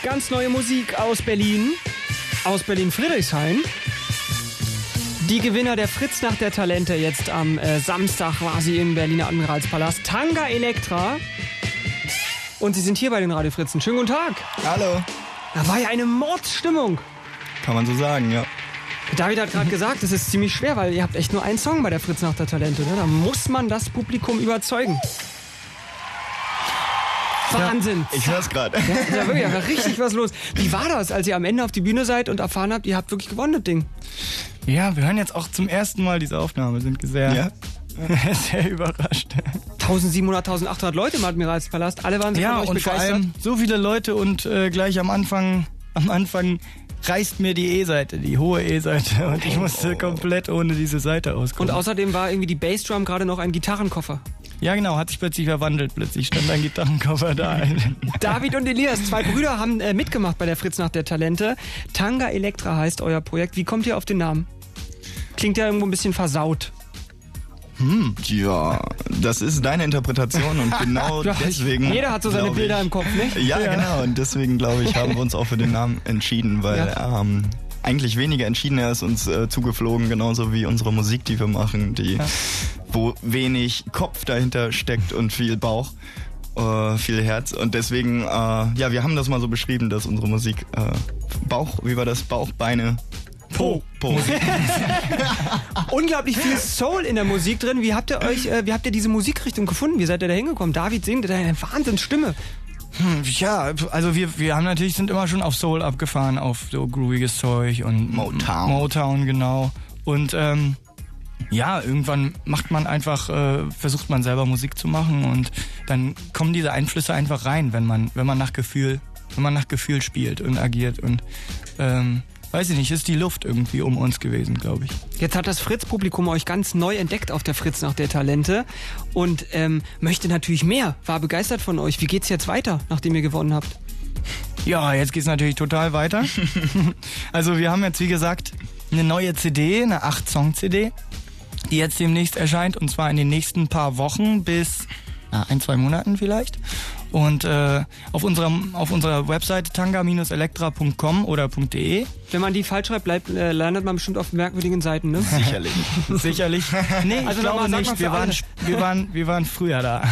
Ganz neue Musik aus Berlin-Friedrichshain. Die Gewinner der Fritznacht der Talente jetzt am Samstag war sie im Berliner Admiralspalast. Tanga Elektra. Und sie sind hier bei den Radio Fritzen. Schönen guten Tag. Hallo. Da war ja eine Mordsstimmung. Kann man so sagen, ja. David hat gerade gesagt, es ist ziemlich schwer, weil ihr habt echt nur einen Song bei der Fritznacht der Talente. Ne? Da muss man das Publikum überzeugen. Wahnsinn. Ich hör's gerade. Ja, wirklich, da war richtig was los. Wie war das, als ihr am Ende auf die Bühne seid und erfahren habt, ihr habt wirklich gewonnen, das Ding? Ja, wir hören jetzt auch zum ersten Mal diese Aufnahme, sind sehr überrascht. 1700, 1800 Leute im Admiralspalast, alle waren so von euch und begeistert. vor allem so viele Leute und gleich am Anfang reißt mir die E-Seite, die hohe E-Seite und ich musste komplett ohne diese Seite auskommen. Und außerdem war irgendwie die Bassdrum gerade noch ein Gitarrenkoffer. Ja genau, hat sich plötzlich verwandelt, plötzlich stand ein Gitarrenkoffer da. David und Elias, zwei Brüder, haben mitgemacht bei der Fritznacht der Talente. Tanga Elektra heißt euer Projekt. Wie kommt ihr auf den Namen? Klingt ja irgendwo ein bisschen versaut. Ja, das ist deine Interpretation und genau deswegen... Jeder hat so seine Bilder im Kopf, nicht? Ja, genau, und deswegen glaube ich, haben wir uns auch für den Namen entschieden, weil eigentlich weniger Entschiedener ist uns zugeflogen, genauso wie unsere Musik, die wir machen, wo wenig Kopf dahinter steckt und viel Bauch, viel Herz. Und deswegen, wir haben das mal so beschrieben, dass unsere Musik Bauch, Beine, Po. Unglaublich viel Soul in der Musik drin. Wie habt ihr diese Musikrichtung gefunden? Wie seid ihr da hingekommen? David singt, der hat eine Wahnsinnsstimme. Ja, also wir haben natürlich, sind immer schon auf Soul abgefahren, auf so grooviges Zeug und Motown, genau. Und irgendwann macht man einfach, versucht man selber Musik zu machen und dann kommen diese Einflüsse einfach rein, wenn man nach Gefühl spielt und agiert und weiß ich nicht, ist die Luft irgendwie um uns gewesen, glaube ich. Jetzt hat das Fritz-Publikum euch ganz neu entdeckt auf der Fritznacht der Talente und möchte natürlich mehr, war begeistert von euch. Wie geht's jetzt weiter, nachdem ihr gewonnen habt? Ja, jetzt geht's natürlich total weiter. Also wir haben jetzt, wie gesagt, eine neue CD, eine 8-Song-CD, die jetzt demnächst erscheint und zwar in den nächsten paar Wochen bis 1-2 Monaten vielleicht. Und auf unserer Webseite tanga-elektra.com oder .de. Wenn man die falsch schreibt, landet man bestimmt auf merkwürdigen Seiten, ne? Sicherlich. Nee, also ich glaube nicht. Wir waren früher da.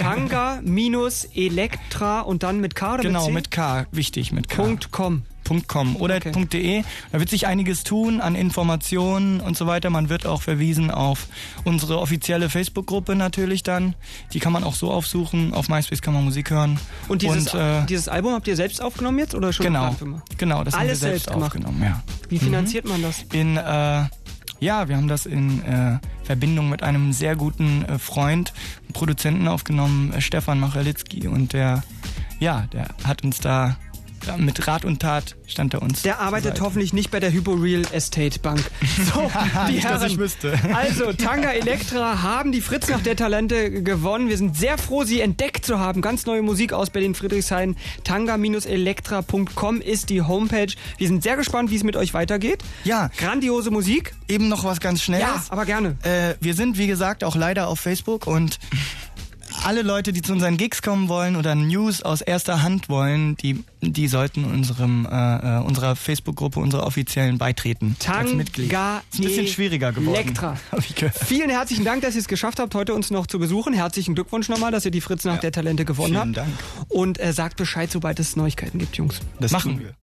Tanga-Elektra und dann mit K oder genau, mit C? Mit K, wichtig, mit K. .com oder okay. .de. Da wird sich einiges tun an Informationen und so weiter. Man wird auch verwiesen auf unsere offizielle Facebook-Gruppe natürlich dann. Die kann man auch so aufsuchen. Auf MySpace kann man Musik hören. Und dieses Album habt ihr selbst aufgenommen jetzt oder schon? Genau, das alles haben wir selbst aufgenommen. Ja. Wie finanziert man das? Wir haben das in Verbindung mit einem sehr guten Freund, Produzenten aufgenommen, Stefan Machalitzki. Und der hat uns da mit Rat und Tat stand er uns. Der arbeitet hoffentlich nicht bei der Hypo Real Estate Bank. So, nicht, dass ich wüsste. Also, Tanga Elektra haben die Fritznacht der Talente gewonnen. Wir sind sehr froh, sie entdeckt zu haben. Ganz neue Musik aus Berlin-Friedrichshain. Tanga-elektra.com ist die Homepage. Wir sind sehr gespannt, wie es mit euch weitergeht. Ja. Grandiose Musik. Eben noch was ganz Schnelles. Ja, aber gerne. Wir sind, wie gesagt, auch leider auf Facebook und alle Leute, die zu unseren Gigs kommen wollen oder News aus erster Hand wollen, die sollten unserer Facebook-Gruppe, unserer offiziellen beitreten. Tanga als Mitglied. Ist ein bisschen schwieriger geworden. Elektra. Vielen herzlichen Dank, dass ihr es geschafft habt, heute uns noch zu besuchen. Herzlichen Glückwunsch nochmal, dass ihr die Fritznacht der Talente gewonnen habt. Vielen Dank. Und sagt Bescheid, sobald es Neuigkeiten gibt, Jungs. Das machen wir.